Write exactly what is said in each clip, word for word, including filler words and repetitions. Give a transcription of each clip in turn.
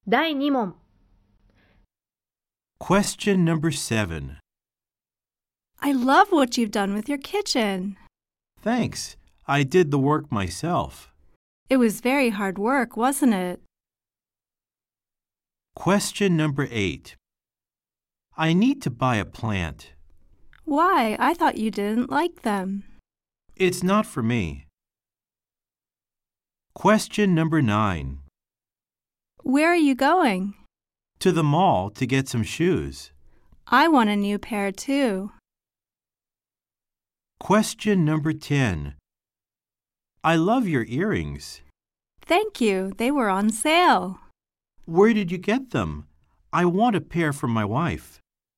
だいに問。 Question number seven. I love what you've done with your kitchen. Thanks. I did the work myself. It was very hard work, wasn't it? Question number eight. I need to buy a plant. Why? I thought you didn't like them. It's not for me. Question number nine. Where are you going? To the mall to get some shoes. I want a new pair too. Question number ten. I love your earrings. Thank you. They were on sale. Where did you get them? I want a pair for my wife.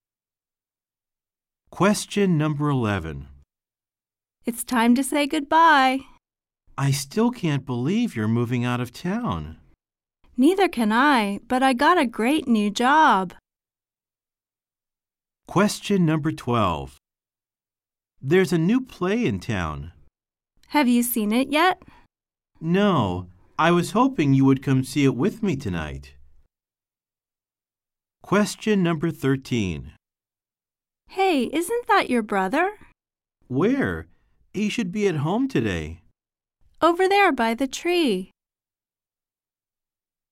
Question number eleven. It's time to say goodbye. I still can't believe you're moving out of town. Neither can I, but I got a great new job. Question number twelve. There's a new play in town. Have you seen it yet? No, I was hoping you would come see it with me tonight. Question number thirteen. Hey, isn't that your brother? Where? He should be at home today. Over there by the tree.